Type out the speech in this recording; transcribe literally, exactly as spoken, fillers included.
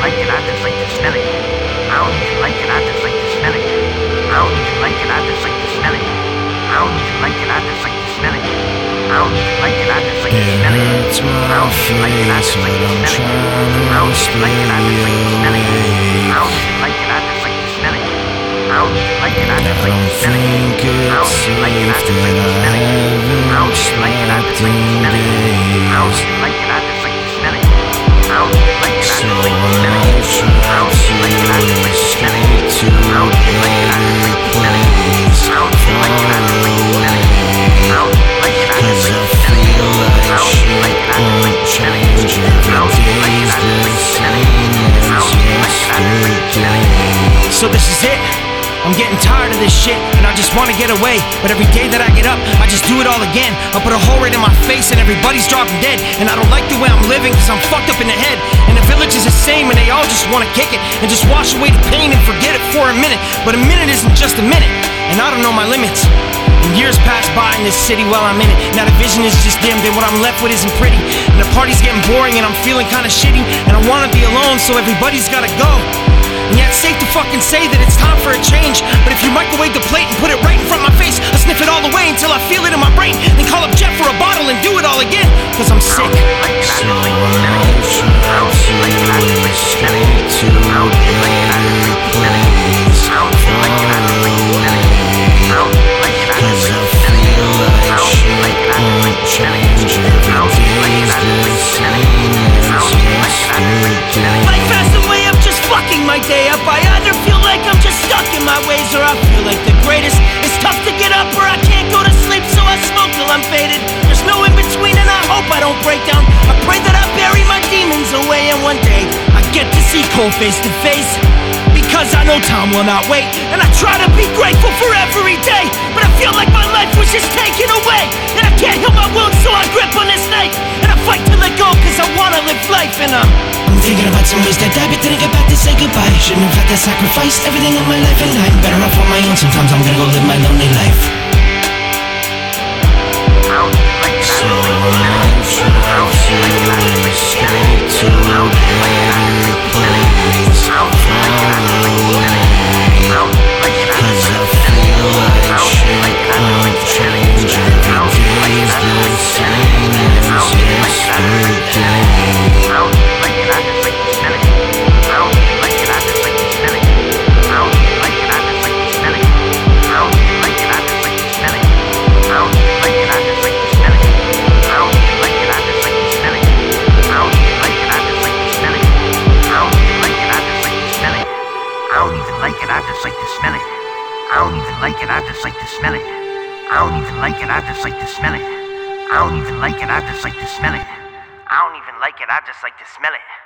like it, I just like to smell it. I don't even like it, I just like to smell it. I don't even like it, I just like to smell it. I don't even like it, I just like to smell it. I don't even like it, I just like to smell it. It hurts my face, but I'm trying to stay awake. I don't even like it, I just like to smell it. I don't even like it, I just like to smell it. I don't think it's safe that I haven't slept in days. So I might try to escape to a better place far away, 'cause I feel like shit won't change. Every day's the same as yesterday. So this is it. I'm getting tired of this shit, and I just wanna get away. But every day that I get up, I just do it all again. I put a hole right in my face, and everybody's dropping dead. And I don't like the way I'm living, cause I'm fucked up in the head. And the village is the same, and they all just wanna kick it and just wash away the pain and forget it for a minute. But a minute isn't just a minute, and I don't know my limits. And years pass by in this city while I'm in it. Now the vision is just dimmed, and what I'm left with isn't pretty. And the party's getting boring, and I'm feeling kinda shitty. And I wanna be alone, so everybody's gotta go. And yeah, it's safe to fucking say that it's time for a change. But if you microwave the plate and put it right in front of my face, I'll sniff it all away until I feel it in my brain. Then call up Jeff for a bottle and do it all again, cause I'm sick. So I might try to escape to a better place far away, 'cause I feel like shit won't change. Every day's the same as yesterday. Life has a way of just fucking my day up. I either feel like I'm just stuck in my ways, or I feel like the greatest. It's tough to get up, or I can't go to sleep, so I smoke till I'm faded. There's no in between, and I hope I don't break down. I pray that I bury my demons away, and one day I get to see Cole face to face, because I know time will not wait. And I try to be grateful for every day, but I feel like my life was just taken away, and I can't heal my wounds, so I grip on this knife, and I fight to let go, cause I wanna live life. And I'm I'm thinking about some ways that died, but didn't get back to say goodbye. Shouldn't have had to sacrifice everything in my life, and I'm better off on my own. Sometimes I'm gonna go live my lonely life. So I might try to escape to a better place far away, 'cause I feel like shit won't change. Every day's the same as yesterday. I don't even like it, I just like to smell it. I don't even like it, I just like to smell it. I don't even like it, I just like to smell it. I don't even like it, I just like to smell it.